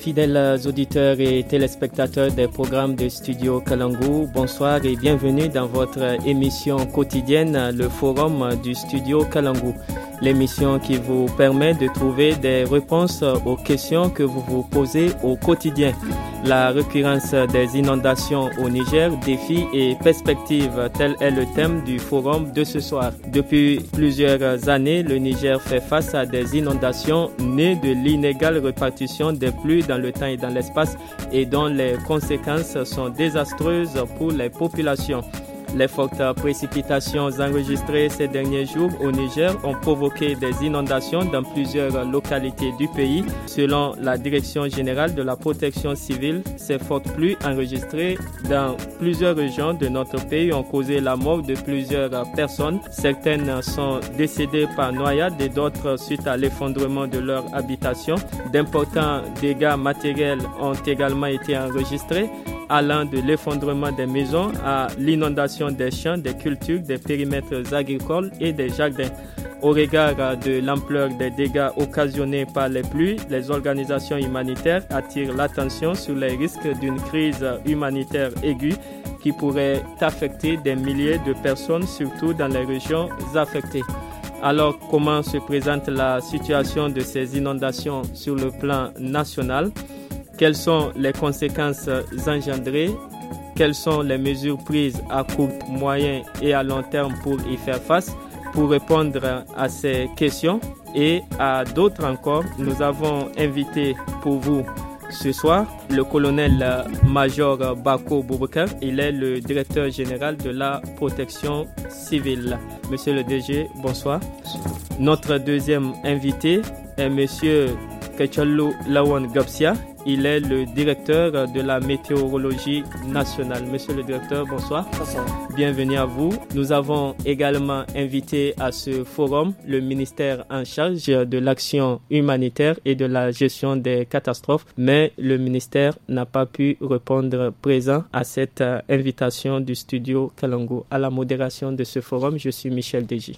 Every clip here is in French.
Fidèles auditeurs et téléspectateurs des programmes de Studio Kalangu, bonsoir et bienvenue dans votre émission quotidienne, le Forum du Studio Kalangu. L'émission qui vous permet de trouver des réponses aux questions que vous vous posez au quotidien. La récurrence des inondations au Niger, défis et perspectives, tel est le thème du forum de ce soir. Depuis plusieurs années, le Niger fait face à des inondations nées de l'inégale répartition des pluies dans le temps et dans l'espace et dont les conséquences sont désastreuses pour les populations. Les fortes précipitations enregistrées ces derniers jours au Niger ont provoqué des inondations dans plusieurs localités du pays. Selon la Direction générale de la protection civile, ces fortes pluies enregistrées dans plusieurs régions de notre pays ont causé la mort de plusieurs personnes. Certaines sont décédées par noyade et d'autres suite à l'effondrement de leur habitation. D'importants dégâts matériels ont également été enregistrés, allant de l'effondrement des maisons à l'inondation des champs, des cultures, des périmètres agricoles et des jardins. Au regard de l'ampleur des dégâts occasionnés par les pluies, les organisations humanitaires attirent l'attention sur les risques d'une crise humanitaire aiguë qui pourrait affecter des milliers de personnes, surtout dans les régions affectées. Alors, comment se présente la situation de ces inondations sur le plan national ? Quelles sont les conséquences engendrées? Quelles sont les mesures prises à court, moyen et à long terme pour y faire face? Pour répondre à ces questions et à d'autres encore, nous avons invité pour vous ce soir le colonel-major Bako Boubacar. Il est le directeur général de la protection civile. Monsieur le DG, bonsoir. Notre deuxième invité est monsieur Kechalou Lawan Gapsia. Il est le directeur de la météorologie nationale. Monsieur le directeur, bonsoir. Bonsoir. Bienvenue à vous. Nous avons également invité à ce forum le ministère en charge de l'action humanitaire et de la gestion des catastrophes, mais le ministère n'a pas pu répondre présent à cette invitation du studio Kalangu. À la modération de ce forum, je suis Michel Deji.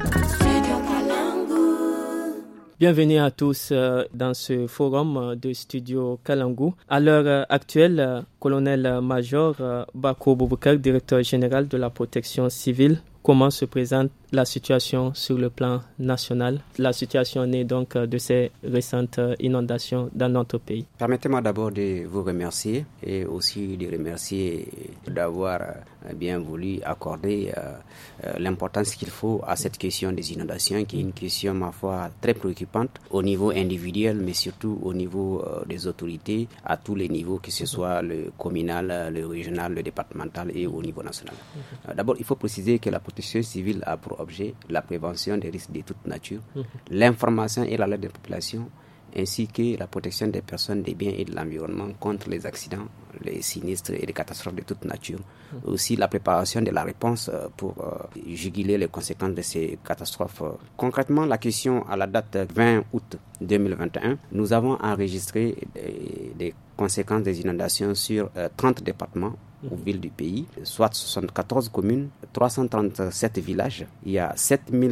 Bienvenue à tous dans ce forum de Studio Kalangu. À l'heure actuelle, colonel-major Bako Boubacar, directeur général de la protection civile, comment se présente la situation sur le plan national? La situation née donc de ces récentes inondations dans notre pays. Permettez-moi d'abord de vous remercier et aussi de remercier d'avoir bien voulu accorder l'importance qu'il faut à cette question des inondations, qui est une question, ma foi, très préoccupante au niveau individuel, mais surtout au niveau des autorités, à tous les niveaux, que ce soit le communal, le régional, le départemental et au niveau national. D'abord, il faut préciser que la protection civile a pour objet la prévention des risques de toute nature, l'information et l'alerte des populations, ainsi que la protection des personnes, des biens et de l'environnement contre les accidents, les sinistres et les catastrophes de toute nature. Aussi la préparation de la réponse pour juguler les conséquences de ces catastrophes. Concrètement, la question à la date 20 août 2021, nous avons enregistré des conséquences des inondations sur 30 départements ou villes du pays, soit 74 communes, 337 villages. Il y a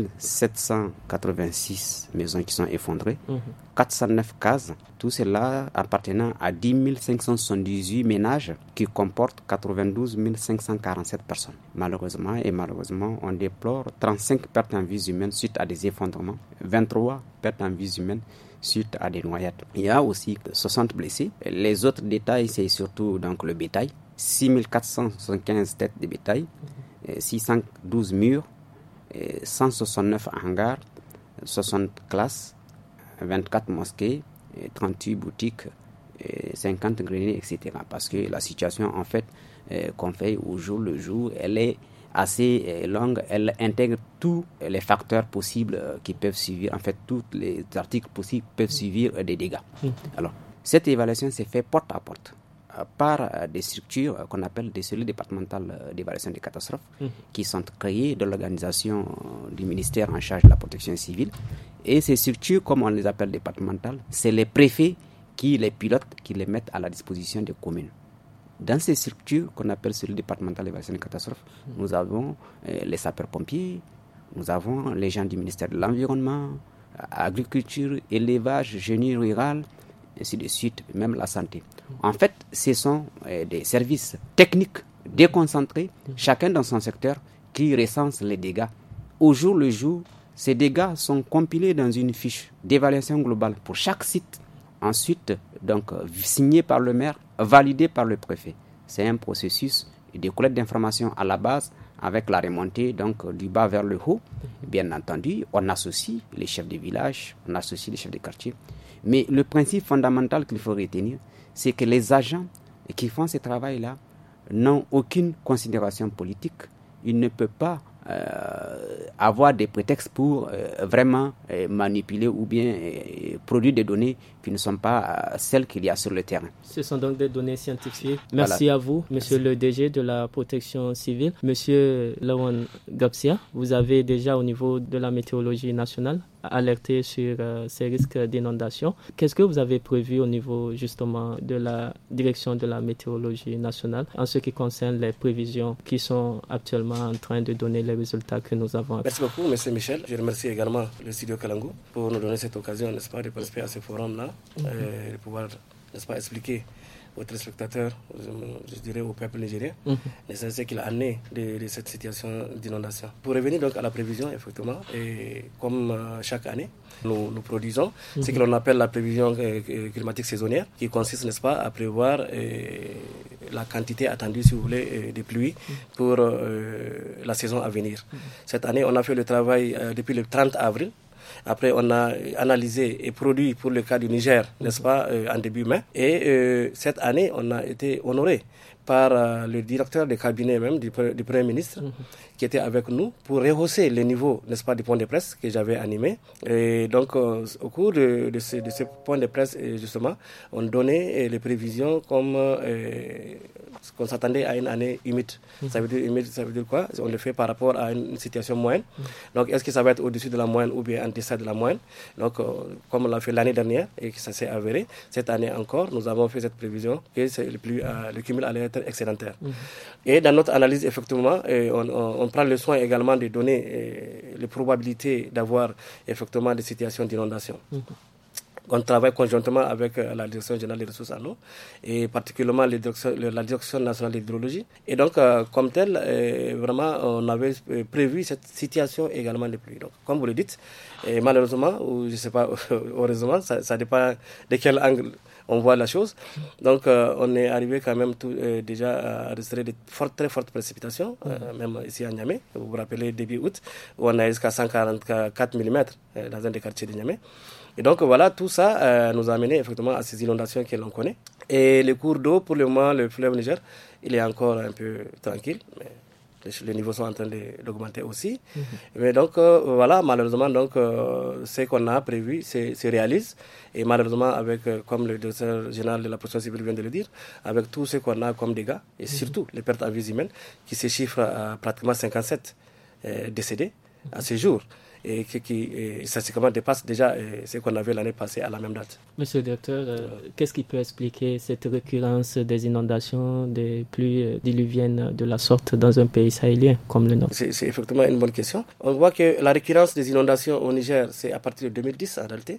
7786 maisons qui sont effondrées, 409 cases, tout cela appartenant à 10 578 ménages qui comportent 92 547 personnes. Malheureusement, on déplore 35 pertes en vies humaines suite à des effondrements, 23 pertes en vies humaines suite à des noyades. Il y a aussi 60 blessés. Les autres détails, c'est surtout donc le bétail. 6 475 têtes de bétail, 612 murs, 169 hangars, 60 classes, 24 mosquées, 38 boutiques, 50 greniers, etc. Parce que la situation, en fait, qu'on fait au jour le jour, elle est assez longue, elle intègre tous les facteurs possibles qui peuvent suivre, en fait, tous les articles possibles peuvent suivre des dégâts. Alors, cette évaluation s'est faite porte à porte par des structures qu'on appelle des cellules départementales d'évaluation des catastrophes qui sont créées de l'organisation du ministère en charge de la protection civile. Et ces structures, comme on les appelle départementales, c'est les préfets qui les pilotent, qui les mettent à la disposition des communes. Dans ces structures qu'on appelle cellules départementales d'évaluation des catastrophes, nous avons les sapeurs-pompiers, nous avons les gens du ministère de l'Environnement, agriculture, élevage, génie rural, ainsi de suite, même la santé. En fait, ce sont des services techniques déconcentrés, chacun dans son secteur, qui recensent les dégâts. Au jour le jour, ces dégâts sont compilés dans une fiche d'évaluation globale pour chaque site. Ensuite, donc, signé par le maire, validé par le préfet. C'est un processus de collecte d'informations à la base avec la remontée donc, du bas vers le haut. Bien entendu, on associe les chefs de village, on associe les chefs de quartier. Mais le principe fondamental qu'il faut retenir, c'est que les agents qui font ce travail-là n'ont aucune considération politique. Ils ne peuvent pas avoir des prétextes pour vraiment manipuler ou bien produire des données qui ne sont pas celles qu'il y a sur le terrain. Ce sont donc des données scientifiques. Merci à vous, monsieur le DG de la protection civile. Monsieur Lawan Gapsia, vous avez déjà au niveau de la météorologie nationale alerté sur ces risques d'inondation. Qu'est-ce que vous avez prévu au niveau justement de la direction de la météorologie nationale en ce qui concerne les prévisions qui sont actuellement en train de donner les résultats que nous avons? Merci beaucoup, monsieur Michel. Je remercie également le studio Kalangu pour nous donner cette occasion, n'est-ce pas, de participer à ce forum-là, de pouvoir, n'est-ce pas, expliquer aux téléspectateurs, je dirais au peuple nigérien, ce qu'il en est de cette situation d'inondation. Pour revenir donc à la prévision, effectivement, et comme chaque année, nous produisons ce que l'on appelle la prévision climatique saisonnière, qui consiste, n'est-ce pas, à prévoir la quantité attendue, si vous voulez, de pluie pour la saison à venir. Cette année, on a fait le travail depuis le 30 avril. Après, on a analysé et produit pour le cas du Niger, n'est-ce pas, en début mai. Et cette année, on a été honoré par le directeur de cabinet même du Premier ministre qui était avec nous pour rehausser les niveaux, n'est-ce pas, du point de presse que j'avais animé. Et donc, au cours de ce point de presse, justement, on donnait les prévisions comme qu'on s'attendait à une année humide. Ça veut dire humide, ça veut dire quoi? On le fait par rapport à une situation moyenne. Donc, est-ce que ça va être au-dessus de la moyenne ou bien en deçà de la moyenne? Donc, comme on l'a fait l'année dernière et que ça s'est avéré, cette année encore, nous avons fait cette prévision que le cumul allait être excédentaire. Et dans notre analyse, effectivement, on prend le soin également de donner les probabilités d'avoir effectivement des situations d'inondation. On travaille conjointement avec la Direction générale des ressources en eau et particulièrement la Direction nationale de l'hydrologie. Et donc, comme tel, vraiment, on avait prévu cette situation également de pluie. Donc, comme vous le dites, malheureusement, ou je ne sais pas, heureusement, ça dépend de quel angle on voit la chose. Donc, on est arrivé quand même déjà à enregistrer de très fortes précipitations, même ici à Niamey. Vous vous rappelez, début août, où on a jusqu'à 144 mm dans un des quartiers de Niamey. Et donc voilà, tout ça nous a amené effectivement à ces inondations que l'on connaît. Et les cours d'eau, pour le moment, le fleuve Niger, il est encore un peu tranquille, mais les niveaux sont en train d'augmenter aussi. Mais donc voilà, malheureusement, donc, ce qu'on a prévu se réalise. Et malheureusement, avec, comme le directeur général de la protection civile vient de le dire, avec tout ce qu'on a comme dégâts, et surtout les pertes à vie humaines, qui se chiffrent à pratiquement 57 décédés à ce jour, et qui statistiquement dépasse déjà ce qu'on avait l'année passée à la même date. Monsieur le directeur, qu'est-ce qui peut expliquer cette récurrence des inondations, des pluies diluviennes de la sorte dans un pays sahélien comme le nôtre? C'est effectivement une bonne question. On voit que la récurrence des inondations au Niger, c'est à partir de 2010 en réalité.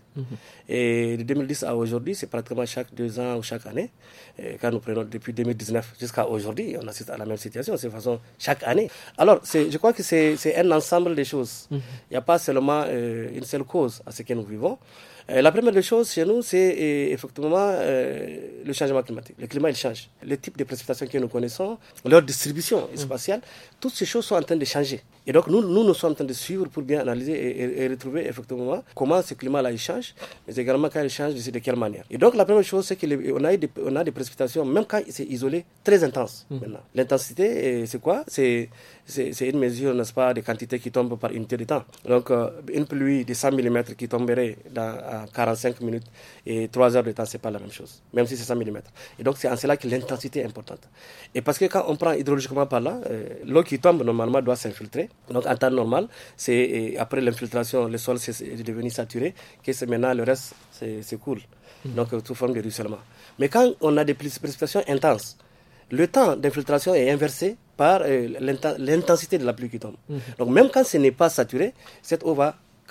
Et de 2010 à aujourd'hui, c'est pratiquement chaque 2 ans ou chaque année. Et quand nous prenons depuis 2019 jusqu'à aujourd'hui, on assiste à la même situation, c'est de façon chaque année. Alors, je crois que c'est un ensemble de choses. Il n'y a pas seulement une seule cause à ce que nous vivons. La première des choses chez nous, c'est effectivement le changement climatique. Le climat, il change. Le type de précipitations que nous connaissons, leur distribution spatiale, toutes ces choses sont en train de changer. Et donc, nous sommes en train de suivre pour bien analyser et retrouver effectivement comment ce climat-là, il change, mais également quand il change, de quelle manière. Et donc, la première chose, c'est qu'on a des précipitations, même quand c'est isolé, très intenses maintenant. L'intensité, c'est quoi? C'est une mesure, n'est-ce pas, des quantités qui tombent par unité de temps. Donc, une pluie de 100 mm qui tomberait à 45 minutes et 3 heures de temps, c'est pas la même chose, même si c'est 100 mm. Et donc, c'est en cela que l'intensité est importante. Et parce que quand on prend hydrologiquement par là, l'eau qui tombe, normalement, doit s'infiltrer. Donc, en temps normal, c'est après l'infiltration, le sol est devenu saturé, que maintenant, le reste, c'est cool. Donc, sous forme de ruissellement. Mais quand on a des précipitations intenses, le temps d'infiltration est inversé par l'intensité de la pluie qui tombe. Donc, même quand ce n'est pas saturé, cette eau va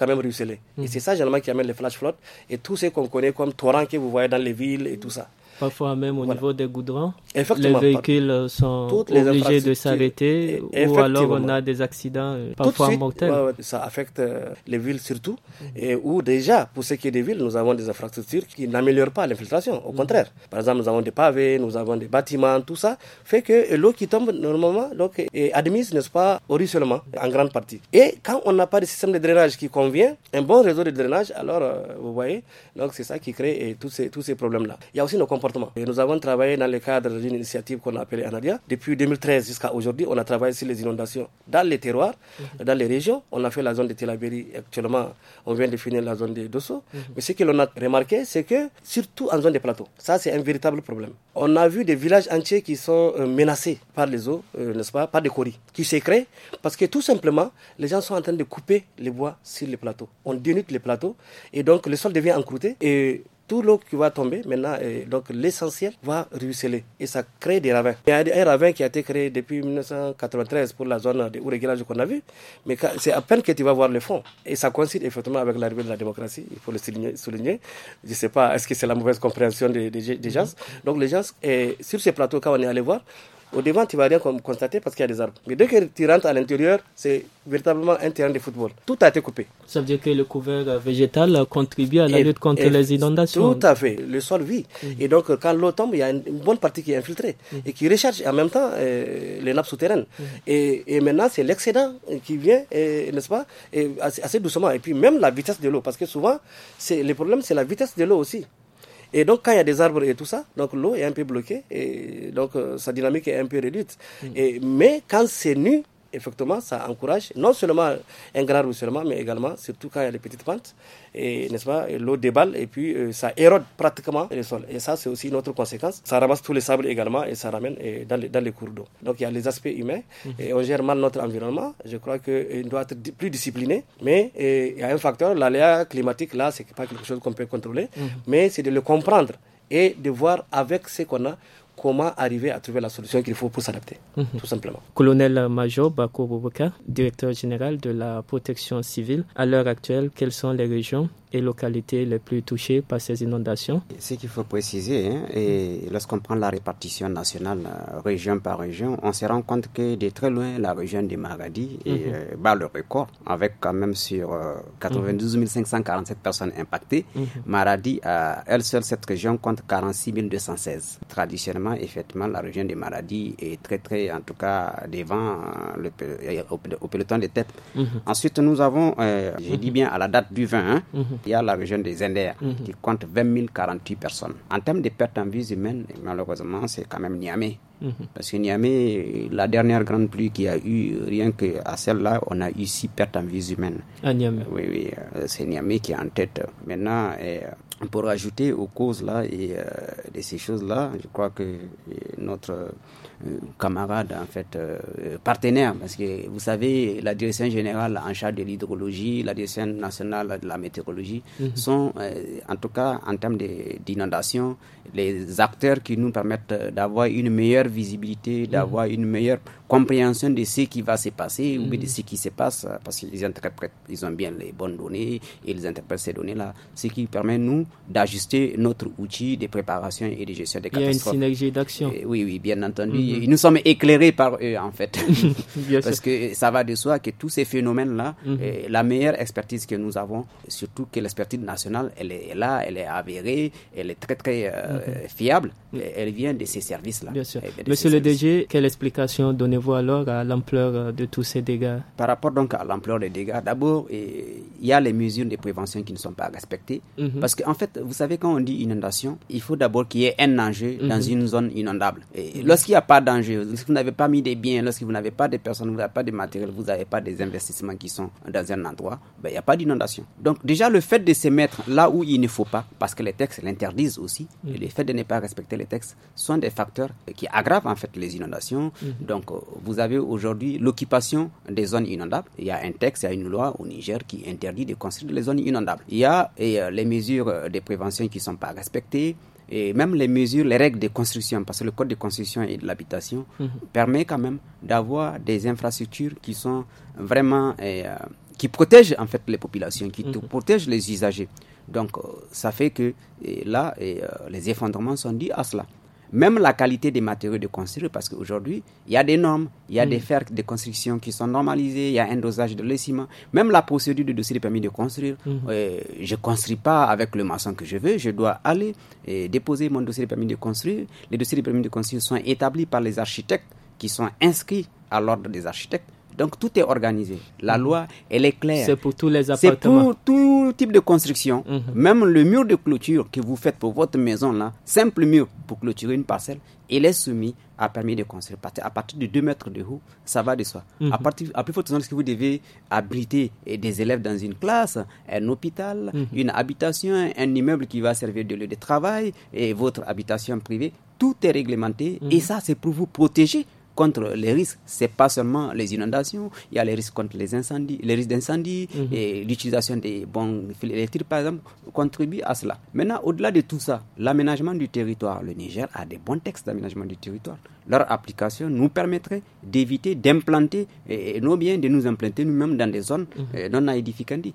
quand même ruisseler. Et c'est ça généralement qui amène les flash floods et tout ce qu'on connaît comme torrents que vous voyez dans les villes et tout ça. Parfois même au niveau des goudrons, les véhicules sont obligés de s'arrêter ou alors on a des accidents parfois mortels. Ça affecte les villes surtout, et où déjà, pour ce qui est des villes, nous avons des infrastructures qui n'améliorent pas l'infiltration, au contraire. Par exemple, nous avons des pavés, nous avons des bâtiments, tout ça fait que l'eau qui tombe normalement est admise, n'est-ce pas, au ruissellement en grande partie. Et quand on n'a pas de système de drainage qui convient, un bon réseau de drainage, alors vous voyez, donc c'est ça qui crée tous ces problèmes-là. Il y a aussi nos comportements. Et nous avons travaillé dans le cadre d'une initiative qu'on a appelée Anadia. Depuis 2013 jusqu'à aujourd'hui, on a travaillé sur les inondations dans les terroirs, dans les régions. On a fait la zone de Telabéry. Actuellement, on vient de finir la zone de Dosso. Mais ce que l'on a remarqué, c'est que, surtout en zone de plateau, ça c'est un véritable problème. On a vu des villages entiers qui sont menacés par les eaux, n'est-ce pas, par des coris, qui se créent parce que tout simplement, les gens sont en train de couper les bois sur les plateaux. On dénude les plateaux et donc le sol devient encrouté et tout l'eau qui va tomber maintenant, donc l'essentiel va ruisseler et ça crée des ravins. Il y a un ravin qui a été créé depuis 1993 pour la zone de réglage qu'on a vu, mais c'est à peine que tu vas voir le fond. Et ça coïncide effectivement avec l'arrivée de la démocratie, il faut le souligner. Je ne sais pas, est-ce que c'est la mauvaise compréhension des gens. Donc les gens, sur ces plateaux, quand on est allé voir, au devant, tu ne vas rien constater parce qu'il y a des arbres. Mais dès que tu rentres à l'intérieur, c'est véritablement un terrain de football. Tout a été coupé. Ça veut dire que le couvert végétal contribue à la lutte contre les inondations. Tout à fait. Le sol vit. Et donc, quand l'eau tombe, il y a une bonne partie qui est infiltrée et qui recharge en même temps les nappes souterraines. Et maintenant, c'est l'excédent qui vient, n'est-ce pas, et assez doucement. Et puis même la vitesse de l'eau, parce que souvent, le problème, c'est la vitesse de l'eau aussi. Et donc, quand il y a des arbres et tout ça, donc l'eau est un peu bloquée et donc sa dynamique est un peu réduite. Mais quand c'est nu, effectivement, ça encourage non seulement un grand ruissellement, mais également, surtout quand il y a des petites pentes, et, n'est-ce pas, l'eau déballe et puis ça érode pratiquement le sol. Et ça, c'est aussi une autre conséquence. Ça ramasse tous les sables également et ça ramène dans les cours d'eau. Donc, il y a les aspects humains et on gère mal notre environnement. Je crois qu'il doit être plus discipliné, mais il y a un facteur, l'aléa climatique, là, c'est pas quelque chose qu'on peut contrôler, mais c'est de le comprendre et de voir avec ce qu'on a comment arriver à trouver la solution qu'il faut pour s'adapter, tout simplement. Colonel-major Bako Boubacar, directeur général de la protection civile, à l'heure actuelle, quelles sont les régions et localités les plus touchées par ces inondations? Ce qu'il faut préciser, et lorsqu'on prend la répartition nationale, région par région, on se rend compte que de très loin, la région de Maradi bat le record, avec quand même sur 92 547 personnes impactées. Maradi, à elle seule, cette région compte 46 216. Traditionnellement, effectivement, la région de Maradi est très, en tout cas, devant au peloton de tête. Ensuite, nous avons, je dis bien à la date du 20, il y a la région des Indères qui compte 20 048 personnes. En termes de pertes en vies humaines, malheureusement, c'est quand même Niamey. Parce que Niamey, la dernière grande pluie qu'il y a eu, rien qu'à celle-là, on a eu 6 pertes en vies humaines. À Niamey. Oui, c'est Niamey qui est en tête. Maintenant, pour ajouter aux causes là et de ces choses-là, je crois que notre camarade, en fait, partenaire, parce que vous savez, la direction générale en charge de l'hydrologie, la direction nationale de la météorologie sont, en tout cas, en termes d'inondation, les acteurs qui nous permettent d'avoir une meilleure visibilité, d'avoir une meilleure compréhension de ce qui va se passer ou de ce qui se passe, parce qu'ils interprètent, ils ont bien les bonnes données et ils interprètent ces données-là, ce qui permet, nous, d'ajuster notre outil de préparation et de gestion des catastrophes. Il y a une synergie d'action. Oui, bien entendu. Nous sommes éclairés par eux, en fait. Parce que ça va de soi que tous ces phénomènes-là, la meilleure expertise que nous avons, surtout que l'expertise nationale, elle est là, elle est avérée, elle est très fiable, elle vient de ces services-là. Bien sûr. Monsieur le DG, quelle explication donnez-vous alors à l'ampleur de tous ces dégâts? Par rapport donc à l'ampleur des dégâts, d'abord, il y a les mesures de prévention qui ne sont pas respectées. Parce qu'en fait, vous savez, quand on dit inondation, il faut d'abord qu'il y ait un danger dans une zone inondable. Et lorsqu'il n'y a pas de danger, lorsque vous n'avez pas mis des biens, lorsque vous n'avez pas de personnes, vous n'avez pas de matériel, vous n'avez pas des investissements qui sont dans un endroit, il n'y a pas d'inondation. Donc déjà, le fait de se mettre là où il ne faut pas, parce que les textes l'interdisent aussi, et le fait de ne pas respecter les textes sont des facteurs qui aggravent en fait les inondations. Donc vous avez aujourd'hui l'occupation des zones inondables. Il y a un texte, il y a une loi au Niger qui interdit de construire les zones inondables. Il y a les mesures de prévention qui ne sont pas respectées. Et même les mesures, les règles de construction, parce que le code de construction et de l'habitation permet quand même d'avoir des infrastructures qui sont vraiment qui protège en fait les populations, qui protège les usagers. Donc ça fait que là, les effondrements sont dus à cela. Même la qualité des matériaux de construire, parce qu'aujourd'hui, il y a des normes, il y a des fers de construction qui sont normalisés, il y a un dosage de le ciment. Même la procédure de dossier de permis de construire, je ne construis pas avec le maçon que je veux, je dois aller déposer mon dossier de permis de construire. Les dossiers de permis de construire sont établis par les architectes qui sont inscrits à l'ordre des architectes. Donc tout est organisé. La loi, elle est claire. C'est pour tous les appartements. C'est pour tout type de construction. Même le mur de clôture que vous faites pour votre maison, là, simple mur pour clôturer une parcelle, il est soumis à permis de construire. À partir de 2 mètres de haut, ça va de soi. À plus forte raison, est-ce que vous devez abriter des élèves dans une classe, un hôpital, une habitation, un immeuble qui va servir de lieu de travail, et votre habitation privée, tout est réglementé. Et ça, c'est pour vous protéger contre les risques. C'est pas seulement les inondations, il y a les risques contre les incendies, les risques d'incendie, et l'utilisation des bons fils électriques, par exemple, contribue à cela. Maintenant, au-delà de tout ça, l'aménagement du territoire, le Niger a des bons textes d'aménagement du territoire. Leur application nous permettrait d'éviter d'implanter nos biens, de nous implanter nous-mêmes dans des zones non aedificantes.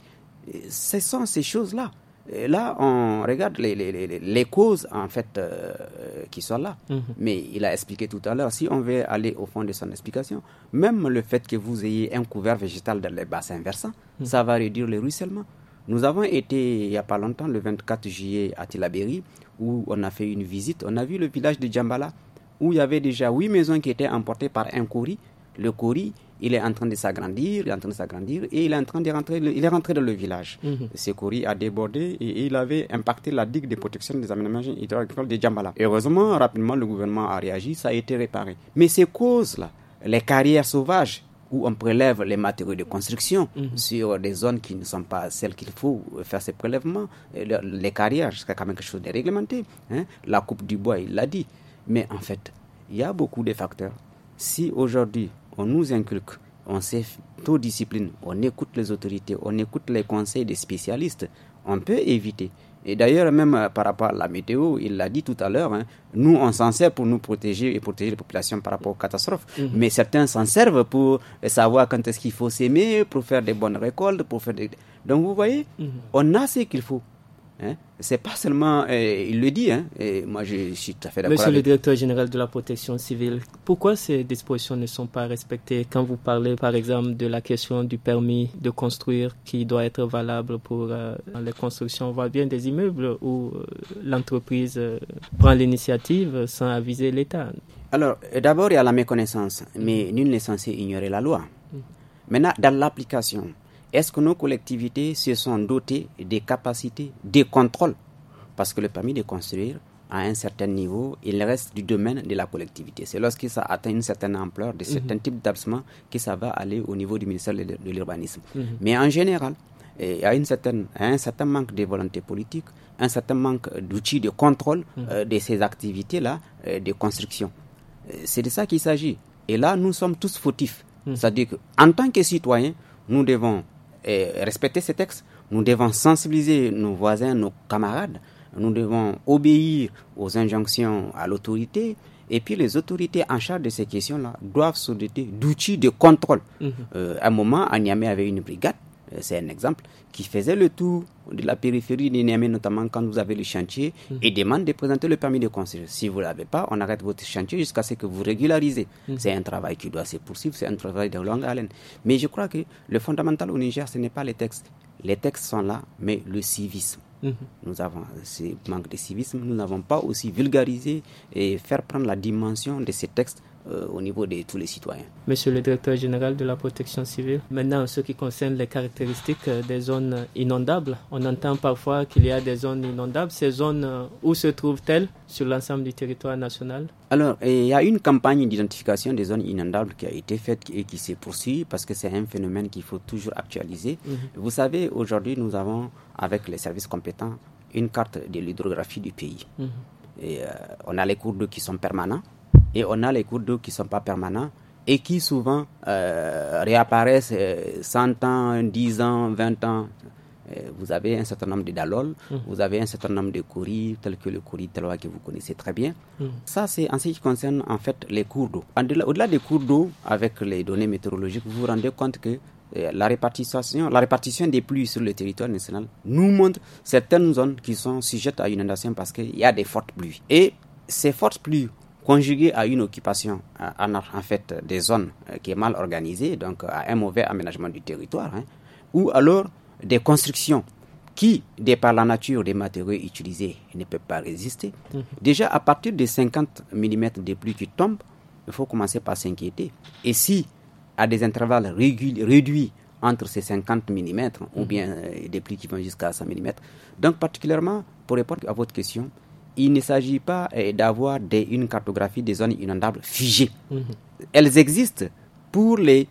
Ce sont ces choses-là. Et là, on regarde les causes, en fait, qui sont là. Mais il a expliqué tout à l'heure, si on veut aller au fond de son explication, même le fait que vous ayez un couvert végétal dans les bassins versants, ça va réduire le ruissellement. Nous avons été, il n'y a pas longtemps, le 24 juillet à Tillabéri, où on a fait une visite. On a vu le village de Djambala, où il y avait déjà 8 maisons qui étaient emportées par un Kori. Le Kori, il est en train de s'agrandir, et il est rentré dans le village. Ce Kori a débordé et il avait impacté la digue de protection des aménagements hydrauliques de Djambala. Heureusement, rapidement, le gouvernement a réagi, ça a été réparé. Mais ces causes-là, les carrières sauvages, où on prélève les matériaux de construction sur des zones qui ne sont pas celles qu'il faut faire ces prélèvements, les carrières, c'est quand même quelque chose de réglementé. La coupe du bois, il l'a dit. Mais en fait, il y a beaucoup de facteurs. Si aujourd'hui, on nous inculque, on s'autodiscipline, on écoute les autorités, on écoute les conseils des spécialistes, on peut éviter. Et d'ailleurs, même par rapport à la météo, il l'a dit tout à l'heure, nous, on s'en sert pour nous protéger et protéger les populations par rapport aux catastrophes. Mais certains s'en servent pour savoir quand est-ce qu'il faut s'aimer, pour faire des bonnes récoltes, pour faire des... Donc, vous voyez, on a ce qu'il faut. C'est pas seulement, il le dit, et moi je suis tout à fait d'accord. Monsieur le directeur général de la protection civile, pourquoi ces dispositions ne sont pas respectées quand vous parlez par exemple de la question du permis de construire qui doit être valable pour les constructions? On voit bien des immeubles où l'entreprise prend l'initiative sans aviser l'État. Alors d'abord il y a la méconnaissance, mais nul n'est censé ignorer la loi. Maintenant dans l'application, est-ce que nos collectivités se sont dotées des capacités de contrôle? Parce que le permis de construire, à un certain niveau, il reste du domaine de la collectivité. C'est lorsque ça atteint une certaine ampleur, de certains types d'établissements, que ça va aller au niveau du ministère de l'urbanisme. Mais en général, il y a un certain manque de volonté politique, un certain manque d'outils de contrôle de ces activités-là de construction. C'est de ça qu'il s'agit. Et là, nous sommes tous fautifs. C'est-à-dire qu'en tant que citoyens, nous devons respecter ces textes, nous devons sensibiliser nos voisins, nos camarades, nous devons obéir aux injonctions à l'autorité, et puis les autorités en charge de ces questions-là doivent se doter d'outils de contrôle. À un moment, à Niamey avait une brigade, c'est un exemple, qui faisait le tour de la périphérie de Niamey, notamment quand vous avez le chantier, et demande de présenter le permis de construire. Si vous ne l'avez pas, on arrête votre chantier jusqu'à ce que vous régularisez. C'est un travail qui doit se poursuivre, c'est un travail de longue haleine. Mais je crois que le fondamental au Niger, ce n'est pas les textes. Les textes sont là, mais le civisme. Nous avons ce manque de civisme, nous n'avons pas aussi vulgarisé et faire prendre la dimension de ces textes au niveau de tous les citoyens. Monsieur le directeur général de la protection civile, maintenant en ce qui concerne les caractéristiques des zones inondables, on entend parfois qu'il y a des zones inondables. Ces zones, où se trouvent-elles sur l'ensemble du territoire national? Alors, il y a une campagne d'identification des zones inondables qui a été faite et qui se poursuit parce que c'est un phénomène qu'il faut toujours actualiser. Vous savez, aujourd'hui, nous avons, avec les services compétents, une carte de l'hydrographie du pays. Et, on a les cours d'eau qui sont permanents. Et on a les cours d'eau qui ne sont pas permanents et qui souvent réapparaissent 100 ans, 10 ans, 20 ans. Vous avez un certain nombre de dalol, vous avez un certain nombre de Kori, tels que le Kori Telwa que vous connaissez très bien. Ça, c'est en ce qui concerne en fait les cours d'eau. Au-delà des cours d'eau, avec les données météorologiques, vous vous rendez compte que la répartition des pluies sur le territoire national nous montre certaines zones qui sont sujettes à inondation parce qu'il y a des fortes pluies. Et ces fortes pluies conjuguées à une occupation en fait des zones qui est mal organisée, donc à un mauvais aménagement du territoire, ou alors des constructions qui, de par la nature des matériaux utilisés, ne peuvent pas résister. Déjà, à partir de 50 mm de pluie qui tombent, il faut commencer par s'inquiéter. Et si, à des intervalles réduits entre ces 50 mm, ou bien des pluies qui vont jusqu'à 100 mm, donc particulièrement, pour répondre à votre question, il ne s'agit pas d'avoir une cartographie des zones inondables figées. Elles existent pour les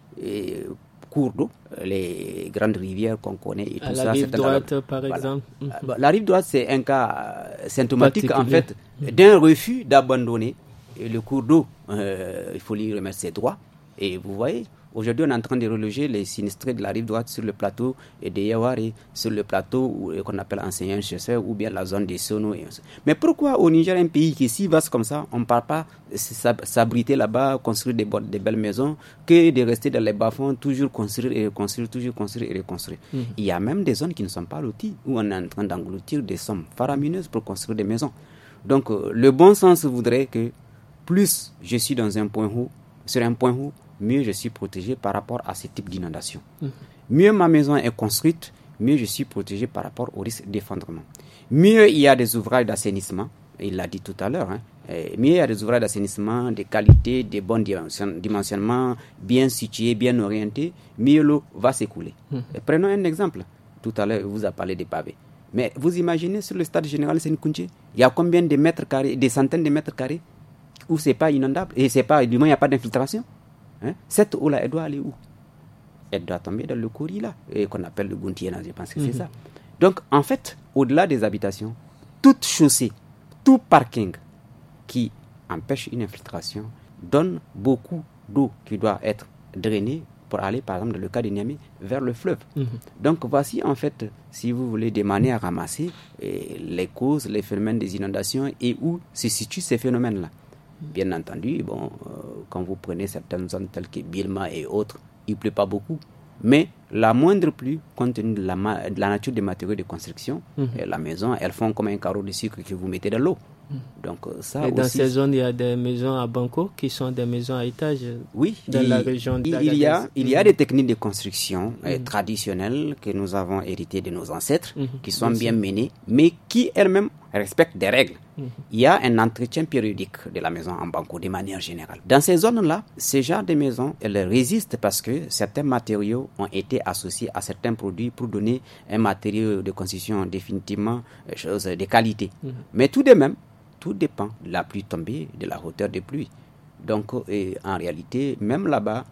cours d'eau, les grandes rivières qu'on connaît et tout ça. La rive droite, par exemple. La rive droite, c'est un cas symptomatique, en fait, d'un refus d'abandonner le cours d'eau. Il faut lui remettre ses droits. Et vous voyez, aujourd'hui, on est en train de reloger les sinistrés de la rive droite sur le plateau de Yawari, sur le plateau qu'on appelle enseignant-chercheur, ou bien la zone des Sono. Mais pourquoi au Niger, un pays qui est si vaste comme ça, on ne part pas s'abriter là-bas, construire des belles maisons, que de rester dans les bas-fonds, toujours construire et reconstruire, toujours construire et reconstruire. Il y a même des zones qui ne sont pas loties, où on est en train d'engloutir des sommes faramineuses pour construire des maisons. Donc, le bon sens voudrait que plus je suis dans un point haut, sur un point haut, mieux je suis protégé par rapport à ce type d'inondation. Mieux ma maison est construite, mieux je suis protégé par rapport au risque d'effondrement. Mieux il y a des ouvrages d'assainissement, il l'a dit tout à l'heure, mieux il y a des ouvrages d'assainissement de qualité, de bon dimensionnement, bien situés, bien orientés, mieux l'eau va s'écouler. Prenons un exemple. Tout à l'heure, vous avez parlé des pavés. Mais vous imaginez sur le stade général Sénikounché, il y a combien de mètres carrés, des centaines de mètres carrés, où c'est pas inondable, et c'est pas, du moins il n'y a pas d'infiltration. Cette eau-là, elle doit aller où? Elle doit tomber dans le Kouri, là, qu'on appelle le Guntiena, je pense que c'est ça. Donc, en fait, au-delà des habitations, toute chaussée, tout parking qui empêche une infiltration donne beaucoup d'eau qui doit être drainée pour aller, par exemple, dans le cas de Niamey, vers le fleuve. Donc, voici, en fait, si vous voulez, des manières à ramasser les causes, les phénomènes des inondations et où se situent ces phénomènes-là. Bien entendu, quand vous prenez certaines zones telles que Bilma et autres, il ne pleut pas beaucoup. Mais la moindre pluie, compte tenu de la nature des matériaux de construction, la maison, elles font comme un carreau de sucre que vous mettez dans l'eau. Donc, ça et dans ces zones, il y a des maisons à Banco qui sont des maisons à étage. Oui, dans la région d'Agadez. Il y a des techniques de construction traditionnelles que nous avons héritées de nos ancêtres, qui sont bien menées, mais qui elles-mêmes respectent des règles. Il y a un entretien périodique de la maison en Banco de manière générale. Dans ces zones-là, ces genres de maisons, elles résistent parce que certains matériaux ont été associés à certains produits pour donner un matériau de construction définitivement de qualité. Mais tout de même, tout dépend de la pluie tombée, de la hauteur des pluies. Donc, en réalité, même là-bas,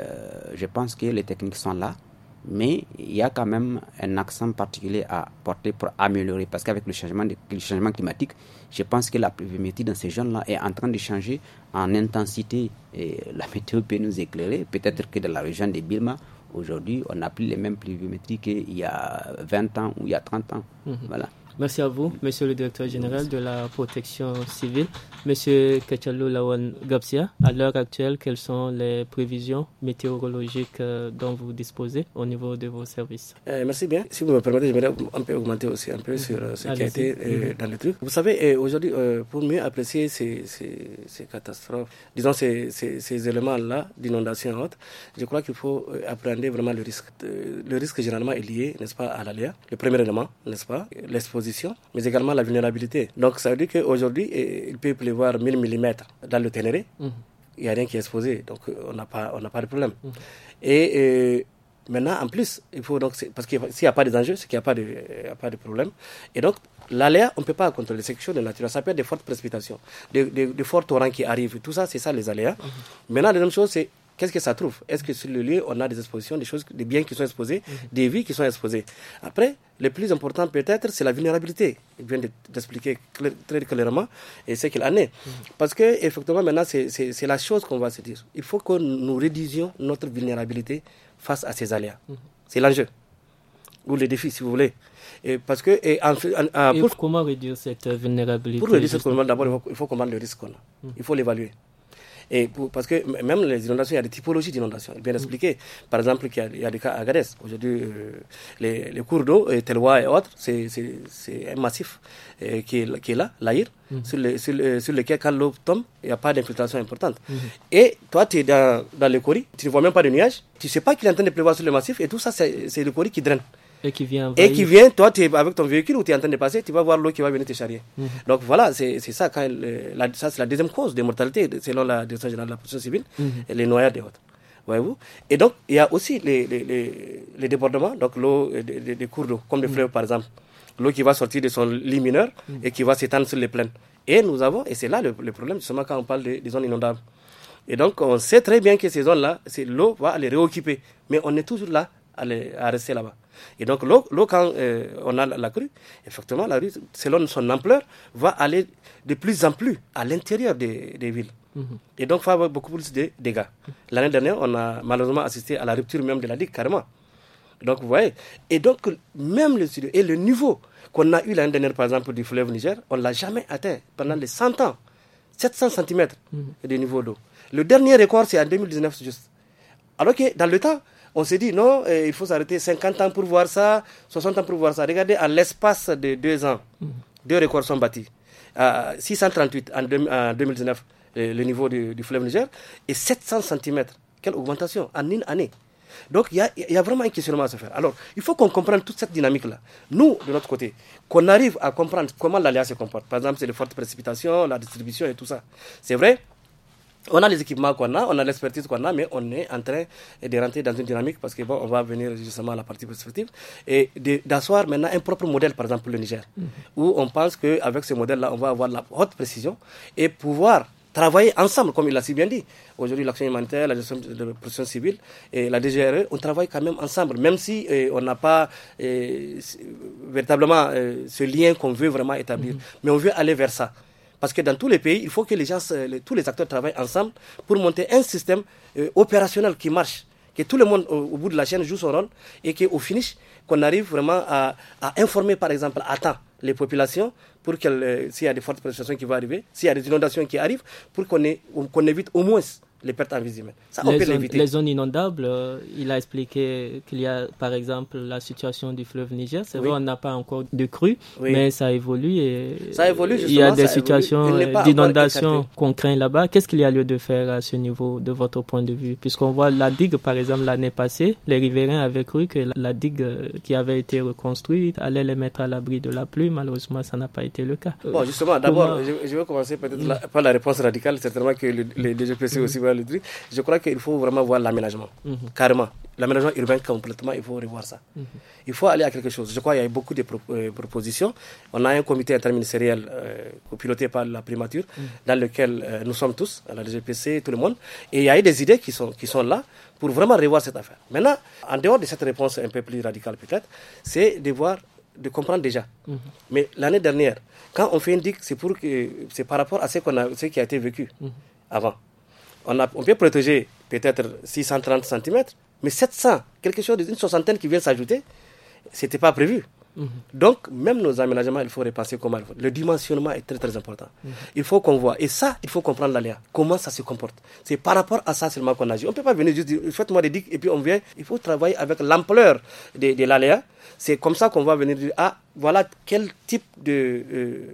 je pense que les techniques sont là, mais il y a quand même un accent particulier à porter pour améliorer, parce qu'avec le changement climatique, je pense que la pluviométrie dans ces zones-là est en train de changer en intensité. Et la météo peut nous éclairer. Peut-être que dans la région de Bilma, aujourd'hui, on n'a plus les mêmes pluviométries qu'il y a 20 ans ou il y a 30 ans. Voilà. Merci à vous, monsieur le directeur général de la protection civile. Monsieur Kachalou Lawan Gapsia, à l'heure actuelle, quelles sont les prévisions météorologiques dont vous disposez au niveau de vos services? Merci bien. Si vous me permettez, j'aimerais un peu augmenter aussi un peu sur ce qui a été dans le truc. Vous savez, aujourd'hui, pour mieux apprécier ces catastrophes, disons ces éléments-là d'inondation et autres, je crois qu'il faut appréhender vraiment le risque. Le risque généralement est lié, n'est-ce pas, à l'aléa. Le premier élément, n'est-ce pas, l'exposition, mais également la vulnérabilité. Donc ça veut dire qu'aujourd'hui, il peut pleuvoir 1000 mm dans le Ténéré, il n'y a rien qui est exposé, donc on n'a pas de problème. Et maintenant, en plus, il faut donc, parce que s'il n'y a pas d'enjeux, c'est qu'il n'y a pas de problème. Et donc, l'aléa, on ne peut pas contrôler, c'est quelque chose de naturel. Ça peut être des fortes précipitations, des forts torrents qui arrivent, tout ça, c'est ça les aléas. Maintenant, la deuxième chose, c'est qu'est-ce que ça trouve? Est-ce que sur le lieu, on a des expositions, des biens qui sont exposés, des vies qui sont exposées? Après, le plus important peut-être, c'est la vulnérabilité. Il vient d'expliquer très clairement, et c'est qu'il en est. Parce que effectivement, maintenant, c'est la chose qu'on va se dire. Il faut que nous réduisions notre vulnérabilité face à ces aléas. C'est l'enjeu, ou le défi, si vous voulez. Et parce que, comment réduire cette vulnérabilité? Pour réduire cette vulnérabilité, d'abord, il faut comprendre le risque qu'on a. Il faut l'évaluer. Parce que même les inondations, il y a des typologies d'inondations. Bien expliqué. Par exemple, il y a des cas à Agadez. Aujourd'hui, les cours d'eau, Telwa et autres, c'est un massif qui est là, l'Aïr, sur lequel, quand l'eau tombe, il n'y a pas d'infiltration importante. Et toi, tu es dans le Kori, tu ne vois même pas de nuages, tu ne sais pas qu'il est en train de pleuvoir sur le massif, et tout ça, c'est le Kori qui draine. Et qui vient, toi, tu es avec ton véhicule ou tu es en train de passer, tu vas voir l'eau qui va venir te charrier. Donc voilà, c'est ça, ça c'est la deuxième cause de mortalité, selon la Direction générale de la protection civile, les noyades et autres. Voyez-vous. Et donc, il y a aussi les débordements, donc l'eau des cours d'eau, comme des fleuves par exemple. L'eau qui va sortir de son lit mineur et qui va s'étendre sur les plaines. Et c'est là le problème, justement, quand on parle des zones inondables. Et donc, on sait très bien que ces zones-là, l'eau va les réoccuper. Mais on est toujours là à rester là-bas. Et donc, l'eau quand on a la crue, effectivement, la rue, selon son ampleur, va aller de plus en plus à l'intérieur des villes. Et donc, il va y avoir beaucoup plus de dégâts. L'année dernière, on a malheureusement assisté à la rupture même de la digue, carrément. Donc, vous voyez. Et donc, même le niveau qu'on a eu l'année dernière, par exemple, du fleuve Niger, on ne l'a jamais atteint pendant les 100 ans. 700 cm de niveau d'eau. Le dernier record, c'est en 2019, juste. Alors que dans le temps, on s'est dit, non, il faut s'arrêter 50 ans pour voir ça, 60 ans pour voir ça. Regardez, à l'espace de 2 ans, 2 records sont battus. 638 en 2019, le niveau du fleuve Niger, et 700 cm. Quelle augmentation en une année. Donc, il y a vraiment un questionnement à se faire. Alors, il faut qu'on comprenne toute cette dynamique-là. Nous, de notre côté, qu'on arrive à comprendre comment l'aléa se comporte. Par exemple, c'est les fortes précipitations, la distribution et tout ça. C'est vrai, on a les équipements qu'on a, on a l'expertise qu'on a, mais on est en train de rentrer dans une dynamique parce que bon, on va venir justement à la partie perspective et d'asseoir maintenant un propre modèle, par exemple pour le Niger, où on pense qu'avec ce modèle-là, on va avoir la haute précision et pouvoir travailler ensemble, comme il l'a si bien dit. Aujourd'hui, l'action humanitaire, la gestion de la protection civile et la DGRE, on travaille quand même ensemble, même si on n'a pas véritablement ce lien qu'on veut vraiment établir. Mais on veut aller vers ça. Parce que dans tous les pays, il faut que les gens, tous les acteurs travaillent ensemble pour monter un système opérationnel qui marche. Que tout le monde au bout de la chaîne joue son rôle et qu'au finish, qu'on arrive vraiment à informer, par exemple, à temps les populations pour s'il y a des fortes précipitations qui vont arriver, s'il y a des inondations qui arrivent, pour qu'on évite au moins les pertes en vie humaine. Ça, on peut l'éviter. Les zones inondables, il a expliqué qu'il y a par exemple la situation du fleuve Niger. C'est vrai, on n'a pas encore de crue, mais ça évolue et il y a des situations d'inondation qu'on craint là-bas. Qu'est-ce qu'il y a lieu de faire à ce niveau de votre point de vue? Puisqu'on voit la digue, par exemple, l'année passée, les riverains avaient cru que la digue qui avait été reconstruite allait les mettre à l'abri de la pluie. Malheureusement, ça n'a pas été le cas. Bon, justement, d'abord, je vais commencer peut-être par la réponse radicale. Certainement que les DGPC aussi va le dire. Je crois qu'il faut vraiment voir l'aménagement, carrément. L'aménagement urbain complètement, il faut revoir ça. Il faut aller à quelque chose. Je crois qu'il y a beaucoup de propositions. On a un comité interministériel piloté par la primature, dans lequel nous sommes tous, à la DGPC, tout le monde. Et il y a eu des idées qui sont là pour vraiment revoir cette affaire. Maintenant, en dehors de cette réponse un peu plus radicale peut-être, c'est de comprendre déjà. Mais l'année dernière, quand on fait une digue, c'est par rapport à ce qui a été vécu avant. On peut protéger peut-être 630 cm, mais 700, quelque chose d'une soixantaine qui vient s'ajouter, ce n'était pas prévu. Donc, même nos aménagements, il faut repenser comment. Le dimensionnement est très très important. Il faut qu'on voit. Et ça, il faut comprendre l'aléa. Comment ça se comporte. C'est par rapport à ça seulement qu'on agit. On ne peut pas venir juste dire, faites-moi des digues, et puis on vient. Il faut travailler avec l'ampleur de l'aléa. C'est comme ça qu'on va venir dire, voilà quel type de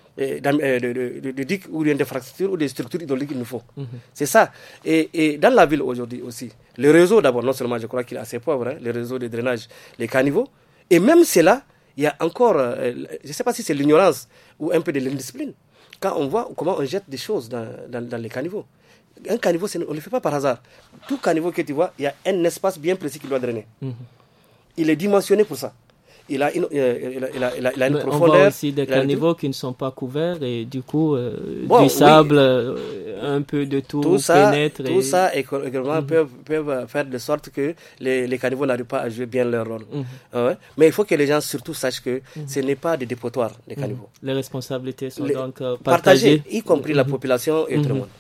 digues ou d'infrastructures ou de structures hydrauliques il nous faut. C'est ça. Et dans la ville aujourd'hui aussi, le réseau d'abord, non seulement je crois qu'il est assez pauvre, le réseau de drainage, les caniveaux, et même c'est là, il y a encore, je ne sais pas si c'est l'ignorance ou un peu de l'indiscipline, quand on voit comment on jette des choses dans les caniveaux. Un caniveau, on ne le fait pas par hasard. Tout caniveau que tu vois, il y a un espace bien précis qui doit drainer. Il est dimensionné pour ça. Il a une profondeur. On voit aussi des caniveaux qui ne sont pas couverts et du coup, du sable, un peu de tout pénètre. Tout ça également peuvent faire de sorte que les caniveaux n'arrivent pas à jouer bien leur rôle. Mais il faut que les gens surtout sachent que ce n'est pas des dépotoirs, des caniveaux. Les responsabilités sont donc partagées. Y compris la population et tout le monde.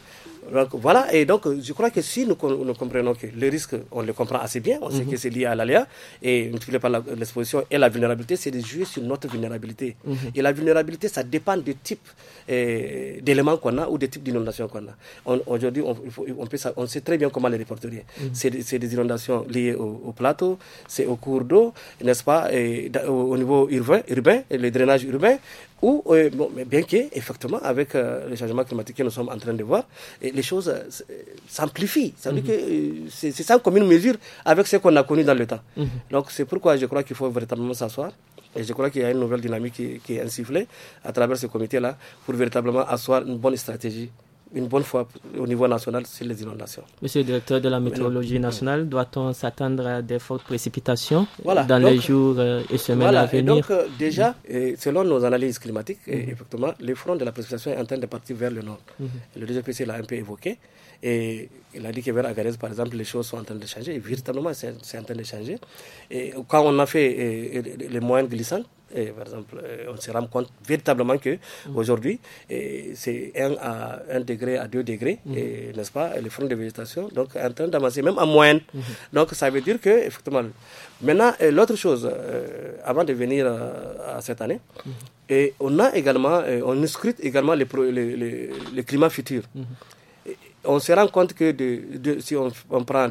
Donc voilà, et donc je crois que si nous comprenons que le risque, on le comprend assez bien, on sait que c'est lié à l'aléa, et multiplié par l'exposition et la vulnérabilité, c'est de jouer sur notre vulnérabilité. Et la vulnérabilité, ça dépend du type d'éléments qu'on a ou des types d'inondations qu'on a. Aujourd'hui, on sait très bien comment les répertorier. C'est des inondations liées au plateau, c'est au cours d'eau, n'est-ce pas, au niveau urbain, le drainage urbain, ou bien qu'effectivement, avec le changement climatique que nous sommes en train de voir, les choses s'amplifient. Ça veut dire que c'est sans commune mesure avec ce qu'on a connu dans le temps. Donc c'est pourquoi je crois qu'il faut véritablement s'asseoir. Et je crois qu'il y a une nouvelle dynamique qui est insufflée à travers ce comité-là pour véritablement asseoir une bonne stratégie, une bonne fois au niveau national sur les inondations. Monsieur le directeur de la météorologie nationale, doit-on s'attendre à des fortes précipitations dans les jours et semaines à venir? Et donc déjà, selon nos analyses climatiques, effectivement, le front de la précipitation est en train de partir vers le nord. Le DGPC l'a un peu évoqué. Et il a dit que vers Agadez, par exemple, les choses sont en train de changer. Et véritablement, c'est en train de changer. Et quand on a fait les moyennes glissantes, par exemple, on se rend compte véritablement que aujourd'hui, c'est 1 à 1 degré à 2 degrés, n'est-ce pas, le front de végétation, donc en train d'avancer, même en moyenne. Donc ça veut dire que, effectivement, maintenant, l'autre chose, avant de venir à cette année, et on a également, on scrute également le climat futur. On se rend compte que si on prend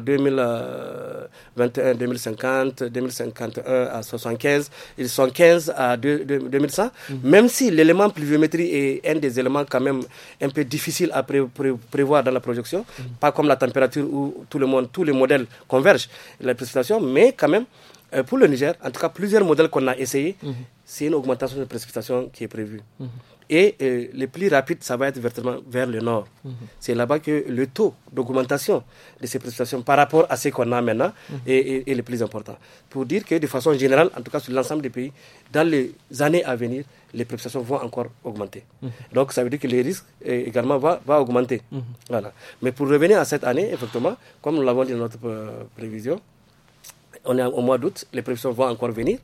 2021, 2050, 2051 à 75, et 75 à 2100, même si l'élément pluviométrie est un des éléments quand même un peu difficile à prévoir dans la projection, pas comme la température où tous les modèles convergent, la précipitation, mais quand même, pour le Niger, en tout cas plusieurs modèles qu'on a essayés, c'est une augmentation de précipitation qui est prévue. Et le plus rapide, ça va être vers le nord. C'est là-bas que le taux d'augmentation de ces précipitations par rapport à ce qu'on a maintenant est le plus important. Pour dire que de façon générale, en tout cas sur l'ensemble des pays, dans les années à venir, les précipitations vont encore augmenter. Donc ça veut dire que les risques également vont augmenter. Voilà. Mais pour revenir à cette année, effectivement, comme nous l'avons dit dans notre prévision, on est au mois d'août, les prévisions vont encore venir.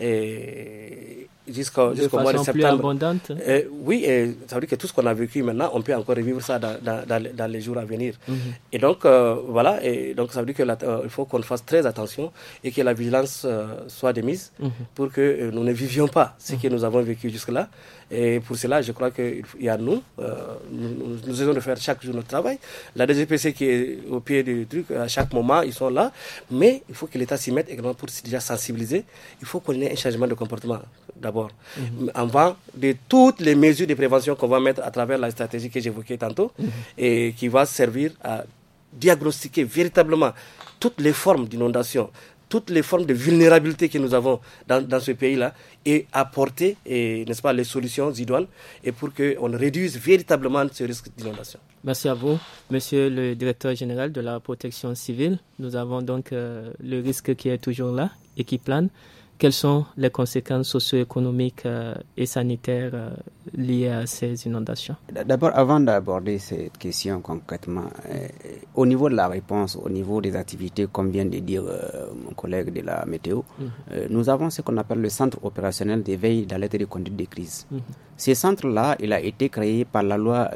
Et jusqu'au mois de septembre. Plus abondante. Oui, ça veut dire que tout ce qu'on a vécu maintenant, on peut encore revivre ça dans les jours à venir. Et donc, voilà, et donc ça veut dire qu'il faut qu'on fasse très attention et que la vigilance soit de mise pour que nous ne vivions pas ce que nous avons vécu jusque-là. Et pour cela, je crois qu'il y a nous essayons de faire chaque jour notre travail. La DGPC qui est au pied du truc, à chaque moment, ils sont là. Mais il faut que l'État s'y mette également pour déjà sensibiliser. Il faut qu'on ait un changement de comportement d'abord. Avant de toutes les mesures de prévention qu'on va mettre à travers la stratégie que j'évoquais tantôt et qui va servir à diagnostiquer véritablement toutes les formes d'inondation, toutes les formes de vulnérabilité que nous avons dans ce pays-là et apporter, n'est-ce pas, les solutions idoines et pour qu'on réduise véritablement ce risque d'inondation. Merci à vous, monsieur le directeur général de la protection civile. Nous avons donc le risque qui est toujours là et qui plane. Quelles sont les conséquences socio-économiques et sanitaires liées à ces inondations? D'abord, avant d'aborder cette question concrètement, au niveau de la réponse, au niveau des activités, comme vient de dire mon collègue de la météo, nous avons ce qu'on appelle le centre opérationnel d'éveil, d'alerte et de conduite des crises. Ce centre-là, il a été créé par la loi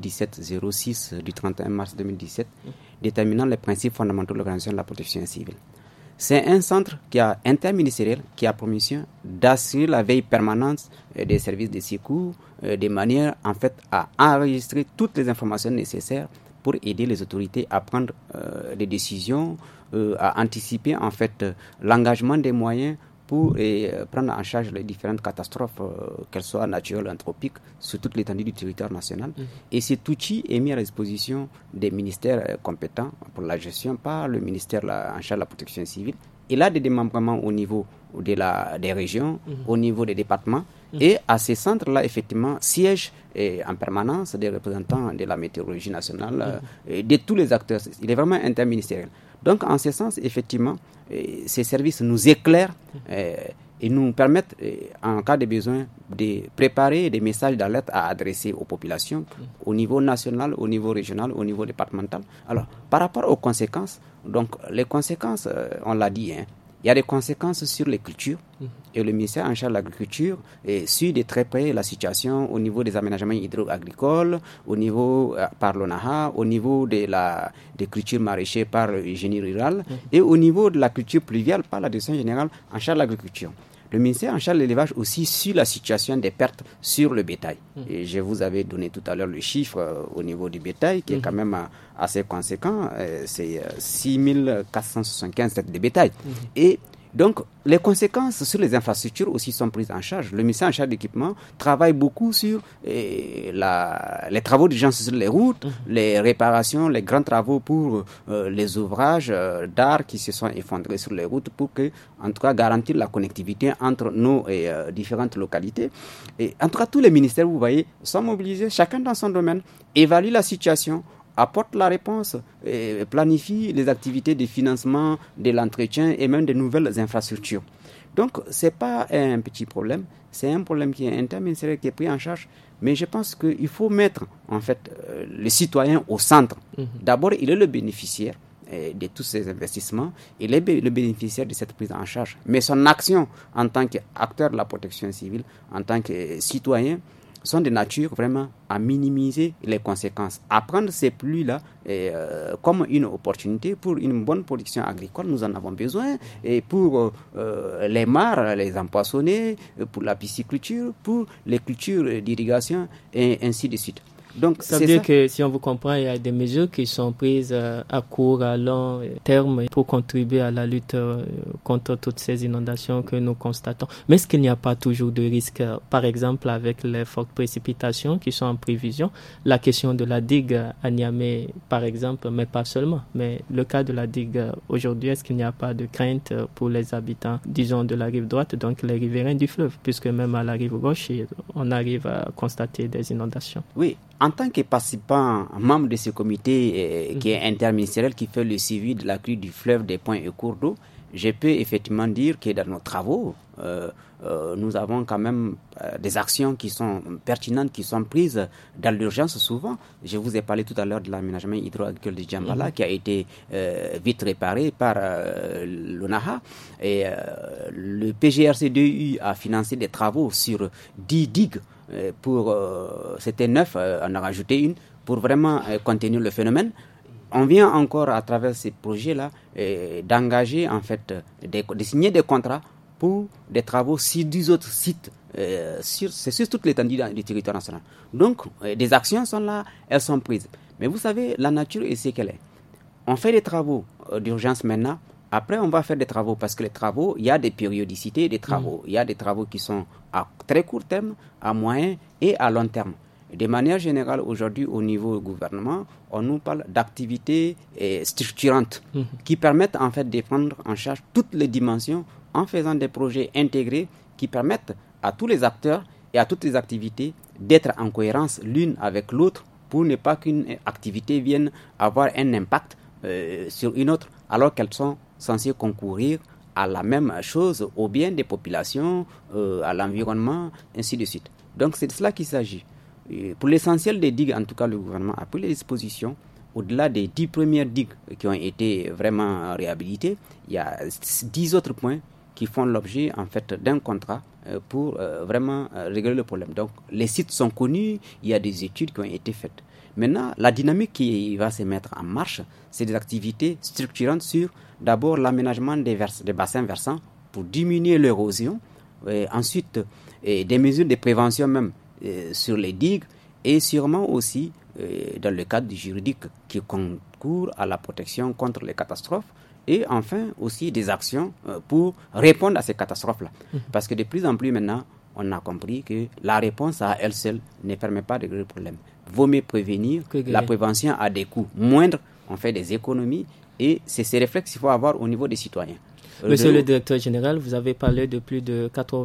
2017-06 du 31 mars 2017, déterminant les principes fondamentaux de l'organisation de la protection civile. C'est un centre interministériel qui a pour mission d'assurer la veille permanente des services de secours de manière en fait à enregistrer toutes les informations nécessaires pour aider les autorités à prendre des décisions, à anticiper en fait l'engagement des moyens pour prendre en charge les différentes catastrophes, qu'elles soient naturelles ou anthropiques, sur toute l'étendue du territoire national. Et cet outil est mis à la disposition des ministères compétents pour la gestion par le ministère en charge de la protection civile. Il a des démembrements au niveau des régions, au niveau des départements. Et à ces centres-là, effectivement, siègent en permanence des représentants de la météorologie nationale, de tous les acteurs. Il est vraiment interministériel. Donc, en ce sens, effectivement, ces services nous éclairent et nous permettent, en cas de besoin, de préparer des messages d'alerte à adresser aux populations au niveau national, au niveau régional, au niveau départemental. Alors, par rapport aux conséquences, donc les conséquences, on l'a dit, il y a des conséquences sur les cultures. Et le ministère en charge de l'agriculture suit de très près la situation au niveau des aménagements hydro-agricoles, au niveau par l'ONAHA, au niveau des cultures maraîchères par le génie rural et au niveau de la culture pluviale par la direction générale en charge de l'agriculture. Le ministère en charge de l'élevage aussi suit la situation des pertes sur le bétail. Et je vous avais donné tout à l'heure le chiffre au niveau du bétail qui est quand même assez conséquent. C'est 6 475 têtes de bétail. Et donc, les conséquences sur les infrastructures aussi sont prises en charge. Le ministère en charge de l'équipement travaille beaucoup sur les travaux d'urgence sur les routes, les réparations, les grands travaux pour les ouvrages d'art qui se sont effondrés sur les routes pour que, en tout cas, garantir la connectivité entre nos différentes localités. Et en tout cas, tous les ministères, vous voyez, sont mobilisés, chacun dans son domaine, évaluent la situation, apporte la réponse, et planifie les activités de financement, de l'entretien et même de nouvelles infrastructures. Donc, ce n'est pas un petit problème, c'est un problème qui est interministériel, qui est pris en charge. Mais je pense qu'il faut mettre, en fait, le citoyen au centre. D'abord, il est le bénéficiaire de tous ces investissements, il est le bénéficiaire de cette prise en charge. Mais son action en tant qu'acteur de la protection civile, en tant que citoyen, sont de nature vraiment à minimiser les conséquences, à prendre ces pluies-là comme une opportunité pour une bonne production agricole, nous en avons besoin, et pour les mares, les empoissonnés, pour la pisciculture, pour les cultures d'irrigation, et ainsi de suite. Donc, ça veut dire que, si on vous comprend, il y a des mesures qui sont prises à court, à long terme pour contribuer à la lutte contre toutes ces inondations que nous constatons. Mais est-ce qu'il n'y a pas toujours de risques, par exemple, avec les fortes précipitations qui sont en prévision? La question de la digue à Niamey, par exemple, mais pas seulement. Mais le cas de la digue aujourd'hui, est-ce qu'il n'y a pas de crainte pour les habitants, disons, de la rive droite, donc les riverains du fleuve, puisque même à la rive gauche, on arrive à constater des inondations? Oui. En tant que participant, membre de ce comité qui est interministériel, qui fait le suivi de la crue du fleuve, des points et cours d'eau, je peux effectivement dire que dans nos travaux, nous avons quand même des actions qui sont pertinentes, qui sont prises dans l'urgence souvent. Je vous ai parlé tout à l'heure de l'aménagement hydro-agricole de Djambala qui a été vite réparé par l'ONAHA. Et le PGRC2U a financé des travaux sur 10 digues. C'était 9, on a rajouté une pour vraiment contenir le phénomène. On vient encore à travers ces projets-là d'engager en fait, de signer des contrats pour des travaux sur 10 autres sites. C'est sur toute l'étendue du territoire national. Donc, des actions sont là, elles sont prises. Mais vous savez, la nature est ce qu'elle est. On fait des travaux d'urgence maintenant. Après, on va faire des travaux parce que les travaux, il y a des périodicités des travaux. Il y a des travaux qui sont à très court terme, à moyen et à long terme. De manière générale, aujourd'hui, au niveau du gouvernement, on nous parle d'activités structurantes qui permettent en fait de prendre en charge toutes les dimensions en faisant des projets intégrés qui permettent à tous les acteurs et à toutes les activités d'être en cohérence l'une avec l'autre pour ne pas qu'une activité vienne avoir un impact sur une autre alors qu'elles sont censées concourir à la même chose, au bien des populations, à l'environnement, ainsi de suite. Donc c'est de cela qu'il s'agit. Pour l'essentiel des digues, en tout cas le gouvernement a pris les dispositions. Au-delà des 10 premières digues qui ont été vraiment réhabilitées, il y a 10 autres points qui font l'objet en fait d'un contrat pour vraiment régler le problème. Donc les sites sont connus, il y a des études qui ont été faites. Maintenant, la dynamique qui va se mettre en marche, c'est des activités structurantes sur d'abord l'aménagement des bassins versants pour diminuer l'érosion, ensuite des mesures de prévention même sur les digues et sûrement aussi dans le cadre du juridique qui concourt à la protection contre les catastrophes et enfin aussi des actions pour répondre à ces catastrophes-là. Parce que de plus en plus maintenant, on a compris que la réponse à elle seule ne permet pas de régler le problème. Vaut mieux prévenir, la prévention a des coûts moindres, on fait des économies et c'est ces réflexes qu'il faut avoir au niveau des citoyens. Monsieur le directeur général, vous avez parlé de plus de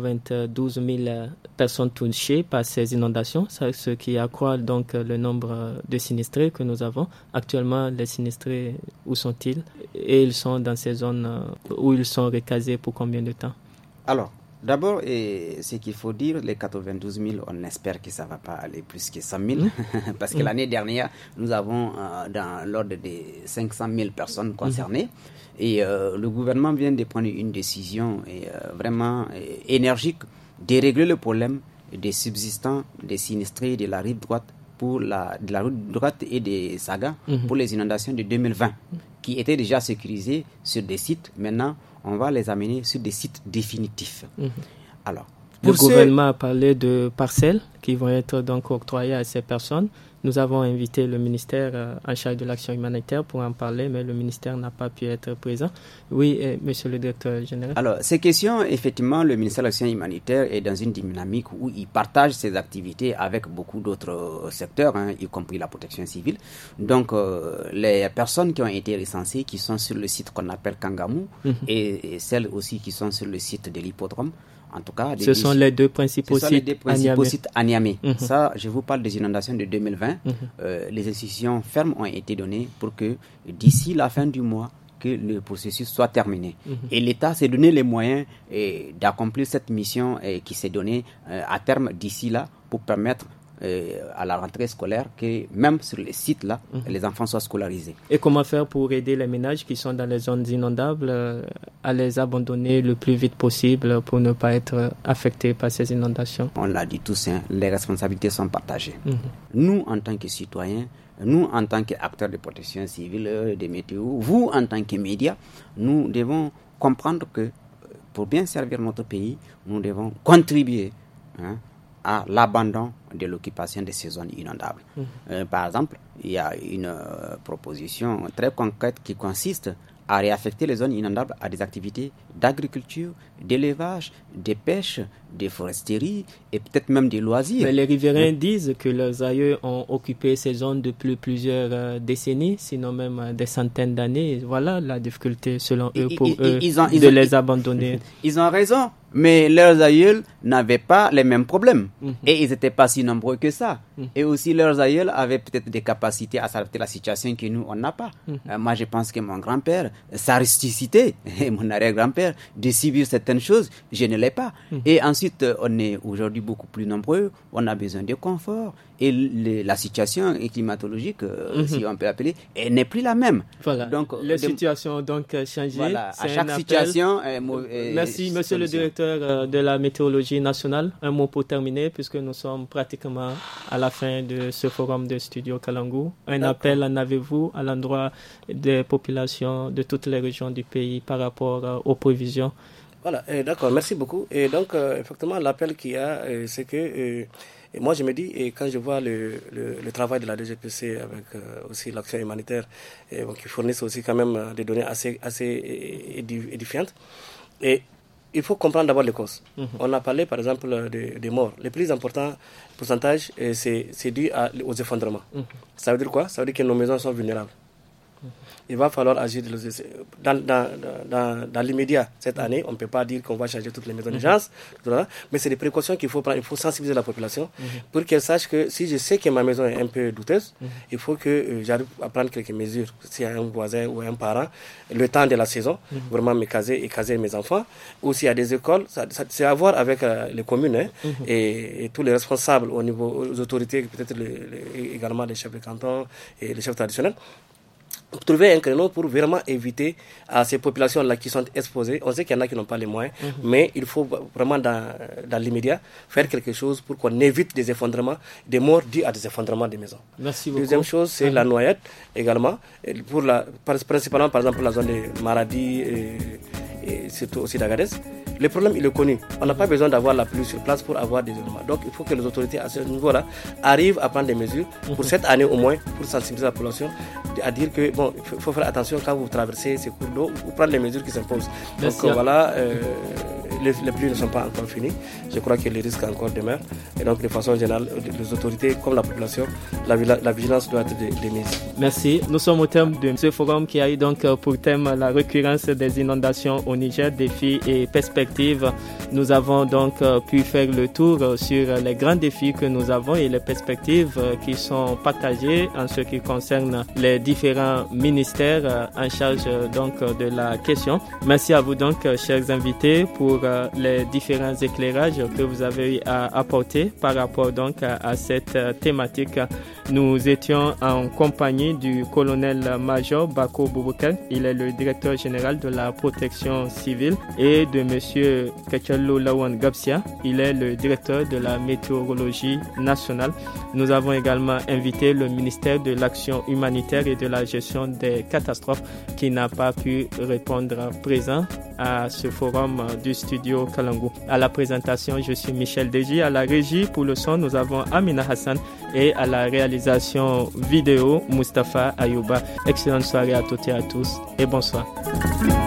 92 000 personnes touchées par ces inondations, ce qui accroît donc le nombre de sinistrés que nous avons. Actuellement, les sinistrés, où sont-ils? Et ils sont dans ces zones où ils sont recasés pour combien de temps? Alors, d'abord, ce qu'il faut dire, les 92 000, on espère que ça ne va pas aller plus que 100 000, parce que l'année dernière, nous avons dans l'ordre de 500 000 personnes concernées. Et le gouvernement vient de prendre une décision vraiment énergique de régler le problème des subsistants, des sinistrés de la rive droite de la rive droite et des Sagas pour les inondations de 2020, qui étaient déjà sécurisés sur des sites. Maintenant, on va les amener sur des sites définitifs. Alors, le gouvernement a parlé de parcelles qui vont être donc octroyées à ces personnes. Nous avons invité le ministère en charge de l'action humanitaire pour en parler, mais le ministère n'a pas pu être présent. Oui, monsieur le directeur général. Alors, ces questions, effectivement, le ministère de l'action humanitaire est dans une dynamique où il partage ses activités avec beaucoup d'autres secteurs, y compris la protection civile. Donc, les personnes qui ont été recensées, qui sont sur le site qu'on appelle Kangamou, et celles aussi qui sont sur le site de l'hippodrome, en tout cas, ce sont les deux principaux sites à Niamey. Ça, je vous parle des inondations de 2020. Les instructions fermes ont été données pour que d'ici la fin du mois, que le processus soit terminé. Et l'État s'est donné les moyens d'accomplir cette mission qui s'est donnée à terme d'ici là pour permettre à la rentrée scolaire que même sur les sites là, les enfants soient scolarisés. Et comment faire pour aider les ménages qui sont dans les zones inondables à les abandonner le plus vite possible pour ne pas être affectés par ces inondations? On l'a dit tous, les responsabilités sont partagées. Nous, en tant que citoyens, nous, en tant qu'acteurs de protection civile, des météos, vous, en tant que médias, nous devons comprendre que pour bien servir notre pays, nous devons contribuer à l'abandon de l'occupation de ces zones inondables. Par exemple, il y a une proposition très concrète qui consiste à réaffecter les zones inondables à des activités d'agriculture, d'élevage, de pêche, de foresterie et peut-être même des loisirs. Mais les riverains disent que leurs aïeux ont occupé ces zones depuis plusieurs décennies, sinon même des centaines d'années. Voilà la difficulté selon eux pour eux de les abandonner. Ils ont raison, mais leurs aïeux n'avaient pas les mêmes problèmes et ils n'étaient pas si nombreux que ça. Et aussi leurs aïeux avaient peut-être des capacités à s'adapter à la situation que nous, on n'a pas. Moi, je pense que mon grand-père, sa rusticité, et mon arrière-grand-père, de subir certaines choses, je ne l'ai pas. Et ensuite, on est aujourd'hui beaucoup plus nombreux, on a besoin de confort. Et la situation climatologique, si on peut l'appeler, elle n'est plus la même. Voilà. Donc, les situations ont donc changé. Voilà. À chaque situation... Merci, monsieur le directeur de la météorologie nationale. Un mot pour terminer, puisque nous sommes pratiquement à la fin de ce forum de Studio Kalangu. Un appel en avez-vous à l'endroit des populations de toutes les régions du pays par rapport aux prévisions? Voilà, d'accord, merci beaucoup. Et donc, effectivement, l'appel qu'il y a, c'est que... Et moi, je me dis, et quand je vois le travail de la DGPC avec aussi l'action humanitaire, qui fournissent aussi quand même des données assez édifiantes, et il faut comprendre d'abord les causes. On a parlé, par exemple, des morts. Le plus important pourcentage, c'est dû aux effondrements. Ça veut dire quoi? Ça veut dire que nos maisons sont vulnérables. Il va falloir agir dans l'immédiat. Cette année, on ne peut pas dire qu'on va changer toutes les maisons d'urgence, mais c'est des précautions qu'il faut prendre. Il faut sensibiliser la population pour qu'elle sache que si je sais que ma maison est un peu douteuse, il faut que j'arrive à prendre quelques mesures. S'il y a un voisin ou un parent, le temps de la saison, vraiment me caser et caser mes enfants. Ou s'il y a des écoles, c'est à voir avec les communes et tous les responsables au niveau des autorités, peut-être également les chefs de canton et les chefs traditionnels. Pour trouver un créneau pour vraiment éviter à ces populations-là qui sont exposées. On sait qu'il y en a qui n'ont pas les moyens, mais il faut vraiment dans l'immédiat faire quelque chose pour qu'on évite des effondrements, des morts dus à des effondrements des maisons. Merci beaucoup. Deuxième chose, c'est la noyade également, principalement par exemple pour la zone de Maradi et surtout aussi d'Agadez. Le problème, il est connu. On n'a pas besoin d'avoir la pluie sur place pour avoir des éléments. Donc, il faut que les autorités à ce niveau-là arrivent à prendre des mesures pour cette année au moins, pour sensibiliser la population, à dire que bon, il faut faire attention quand vous traversez ces cours d'eau ou prendre les mesures qui s'imposent. Donc voilà, les pluies ne sont pas encore finies. Je crois que les risques encore demeurent. Et donc, de façon générale, les autorités comme la population, la vigilance doit être démise. Merci. Nous sommes au terme de ce forum qui a eu donc pour thème la récurrence des inondations au Niger, défis et perspectives. Nous avons donc pu faire le tour sur les grands défis que nous avons et les perspectives qui sont partagées en ce qui concerne les différents ministères en charge donc de la question. Merci à vous donc, chers invités, pour les différents éclairages que vous avez apportés par rapport donc à cette thématique. Nous étions en compagnie du colonel-major Bako Bouboukar. Il est le directeur général de la protection civile, et de monsieur Kachalou Lawan Gabsia. Il est le directeur de la météorologie nationale. Nous avons également invité le ministère de l'Action humanitaire et de la gestion des catastrophes, qui n'a pas pu répondre présent à ce forum du studio Kalangu. À la présentation, je suis Michel Deji. À la régie pour le son, nous avons Amina Hassan, et à la réalisation vidéo, Mustapha Ayouba. Excellente soirée à toutes et à tous, et bonsoir.